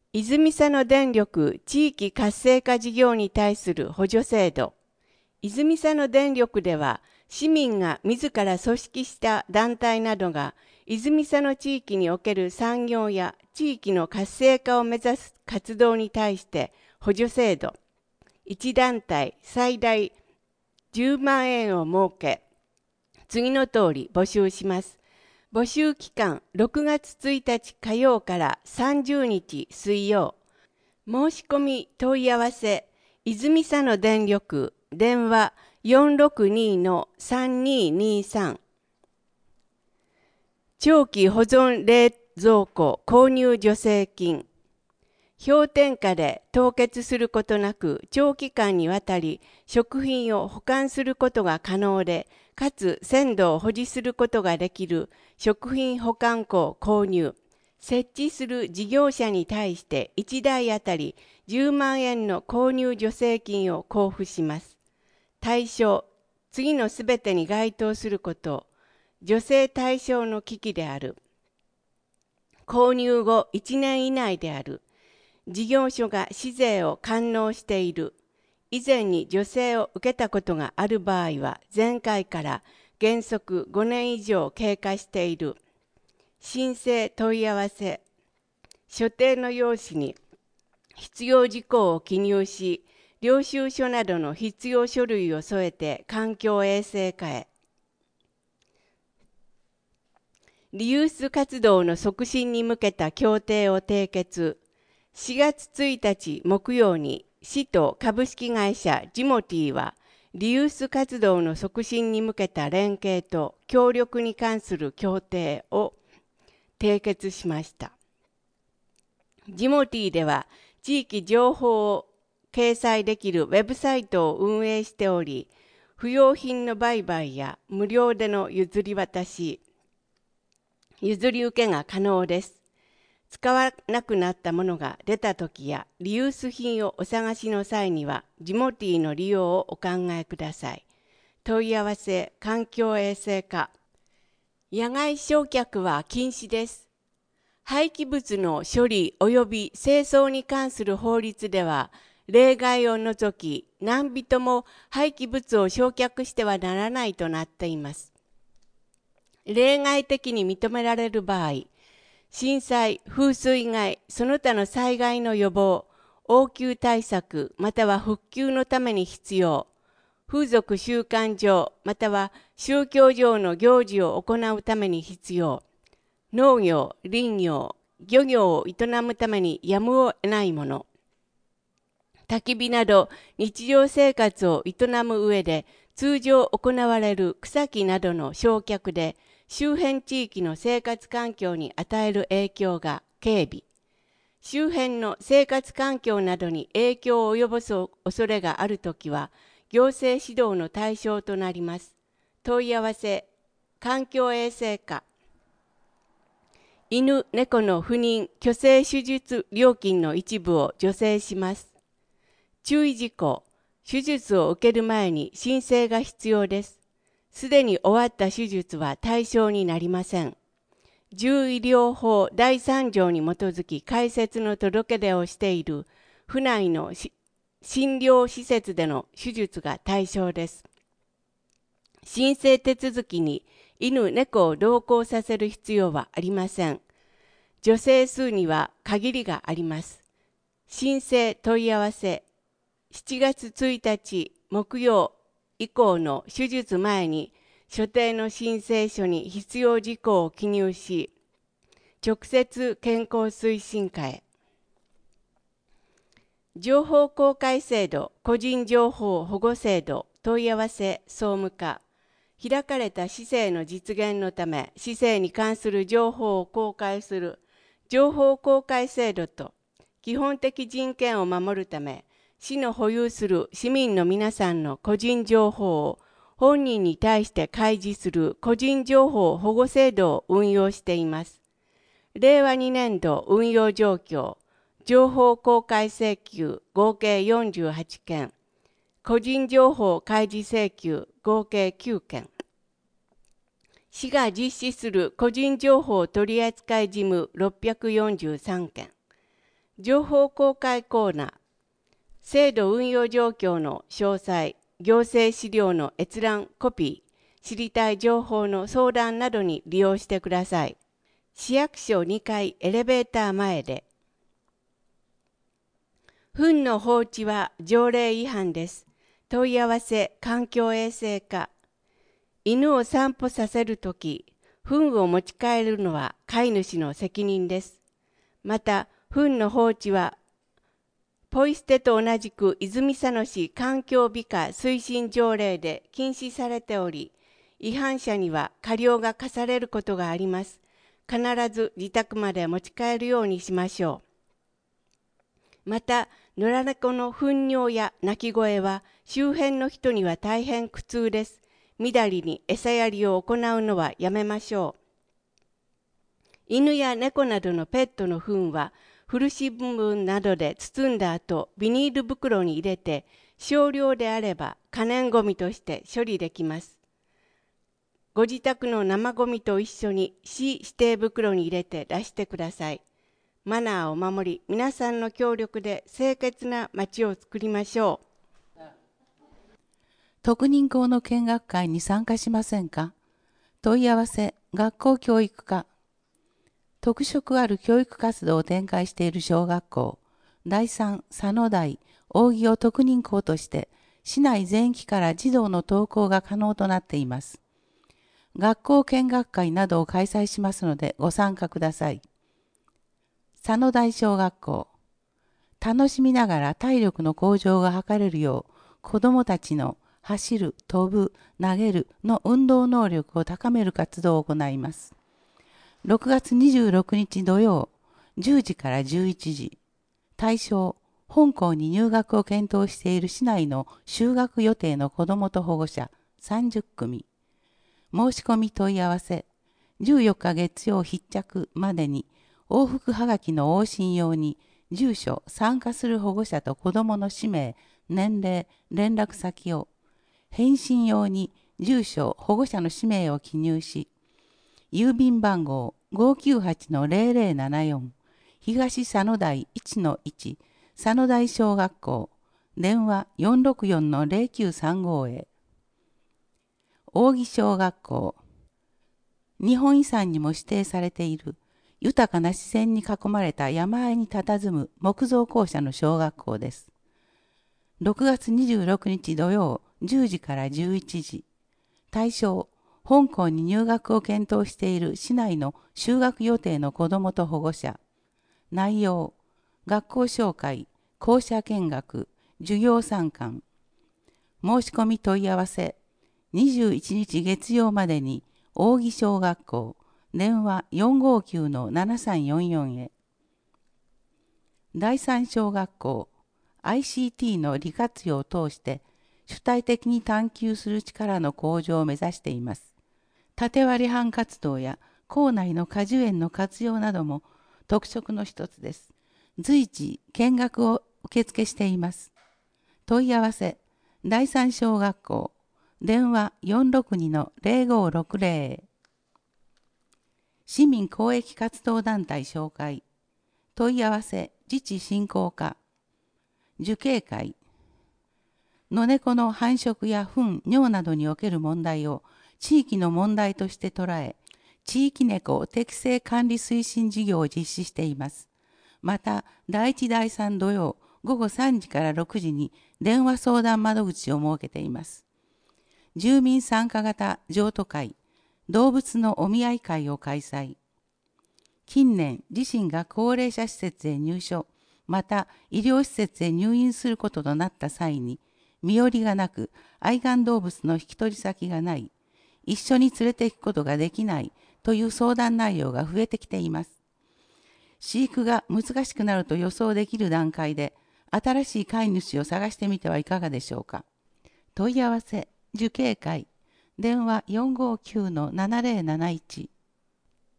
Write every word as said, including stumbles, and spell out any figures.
泉佐野電力地域活性化事業に対する補助制度。泉佐野電力では、市民が自ら組織した団体などが、泉佐野地域における産業や地域の活性化を目指す活動に対して補助制度、いち団体最大じゅうまんえんを設け、次の通り募集します。募集期間ろくがつついたち火曜からさんじゅうにち水曜。申し込み問い合わせ、泉佐野電力電話 よんろくに さんにーにーさん。長期保存冷蔵庫購入助成金。氷点下で凍結することなく長期間にわたり食品を保管することが可能で、かつ鮮度を保持することができる食品保管庫を購入。設置する事業者に対していちだいあたりじゅうまんえんの購入助成金を交付します。対象、次のすべてに該当すること、助成対象の機器である。購入後いちねん以内である。事業所が市税を完納している。以前に助成を受けたことがある場合は、前回から原則ごねん以上経過している。申請問い合わせ。所定の用紙に必要事項を記入し、領収書などの必要書類を添えて環境衛生課へ。リユース活動の促進に向けた協定を締結。しがつついたち木曜に市と株式会社ジモティはリユース活動の促進に向けた連携と協力に関する協定を締結しました。ジモティでは地域情報を掲載できるウェブサイトを運営しており、不用品の売買や無料での譲り渡し、譲り受けが可能です。使わなくなったものが出たときやリユース品をお探しの際にはジモティの利用をお考えください。問い合わせ環境衛生課。野外焼却は禁止です。廃棄物の処理及び清掃に関する法律では例外を除き何人も廃棄物を焼却してはならないとなっています。例外的に認められる場合、震災、風水害、その他の災害の予防、応急対策、または復旧のために必要、風俗習慣上、または宗教上の行事を行うために必要、農業、林業、漁業を営むためにやむを得ないもの、焚き火など日常生活を営む上で通常行われる草木などの焼却で、周辺地域の生活環境に与える影響が軽微、周辺の生活環境などに影響を及ぼす恐れがあるときは、行政指導の対象となります。問い合わせ、環境衛生課。犬、猫の不妊、去勢手術料金の一部を助成します。注意事項、手術を受ける前に申請が必要です。すでに終わった手術は対象になりません。獣医療法だいさん条に基づき開設の届け出をしている府内の診療施設での手術が対象です。申請手続きに犬、猫を同行させる必要はありません。助成数には限りがあります。申請問い合わせ、しちがつついたち木曜以降の手術前に所定の申請書に必要事項を記入し、直接健康推進課へ。情報公開制度、個人情報保護制度、問い合わせ総務課。開かれた市政の実現のため、市政に関する情報を公開する情報公開制度と、基本的人権を守るため、市の保有する市民の皆さんの個人情報を本人に対して開示する個人情報保護制度を運用しています。れいわにねんど運用状況、情報公開請求合計よんじゅうはちけん、個人情報開示請求合計きゅうけん、市が実施する個人情報取扱事務ろっぴゃくよんじゅうさんけん、 情報公開コーナー、制度運用状況の詳細、行政資料の閲覧コピー、知りたい情報の相談などに利用してください。市役所にかいエレベーター前で。糞の放置は条例違反です。問い合わせ環境衛生課。犬を散歩させるとき、糞を持ち帰るのは飼い主の責任です。また、糞の放置はポイ捨てと同じく泉佐野市環境美化推進条例で禁止されており、違反者には過料が課されることがあります。必ず自宅まで持ち帰るようにしましょう。また、野良猫の糞尿や鳴き声は周辺の人には大変苦痛です。みだりに餌やりを行うのはやめましょう。犬や猫などのペットの糞は古新聞などで包んだ後、ビニール袋に入れて、少量であれば可燃ごみとして処理できます。ご自宅の生ごみと一緒に市指定袋に入れて出してください。マナーを守り、皆さんの協力で清潔な街を作りましょう。 特認校の見学会に参加しませんか？問い合わせ、学校教育課。特色ある教育活動を展開している小学校、第三佐野台扇を特認校として、市内全域から児童の登校が可能となっています。学校見学会などを開催しますのでご参加ください。佐野台小学校。楽しみながら体力の向上が図れるよう、子どもたちの走る、飛ぶ、投げるの運動能力を高める活動を行います。ろくがつにじゅうろくにち土曜、じゅうじからじゅういちじ。対象、本校に入学を検討している市内の就学予定の子どもと保護者さんじゅっくみ。申し込み問い合わせ、じゅうよっか月曜必着までに往復はがきの往診用に住所、参加する保護者と子どもの氏名、年齢、連絡先を、返信用に住所、保護者の氏名を記入し、郵便番号 ごきゅうはちのゼロゼロななよん 東佐野台 いちのいち 佐野台小学校電話 よんろくよんのゼロきゅうさんご へ。扇小学校。日本遺産にも指定されている豊かな自然に囲まれた山あいに佇む木造校舎の小学校です。ろくがつにじゅうろくにち土曜じゅうじからじゅういちじ。対象、本校に入学を検討している市内の就学予定の子どもと保護者。内容、学校紹介、校舎見学、授業参観。申し込み問い合わせ、にじゅういちにち月曜までに扇小学校、電話 よんごきゅうのななさんよんよん へ。第三小学校、アイシーティー の利活用を通して主体的に探求する力の向上を目指しています。縦割り班活動や校内の果樹園の活用なども特色の一つです。随時見学を受付しています。問い合わせ、第三小学校、電話 よんろくにのゼロごろくゼロ へ。市民公益活動団体紹介。問い合わせ、自治振興課。樹形会。野猫の繁殖や糞、尿などにおける問題を地域の問題として捉え、地域猫適正管理推進事業を実施しています。また、だいいちだいさん土曜ごごさんじからろくじに電話相談窓口を設けています。住民参加型譲渡会、動物のお見合い会を開催。近年、自身が高齢者施設へ入所、また医療施設へ入院することとなった際に、身寄りがなく、愛玩動物の引き取り先がない、一緒に連れて行くことができないという相談内容が増えてきています。飼育が難しくなると予想できる段階で、新しい飼い主を探してみてはいかがでしょうか。問い合わせ、樹形会、電話 よんごきゅうのななゼロなないち。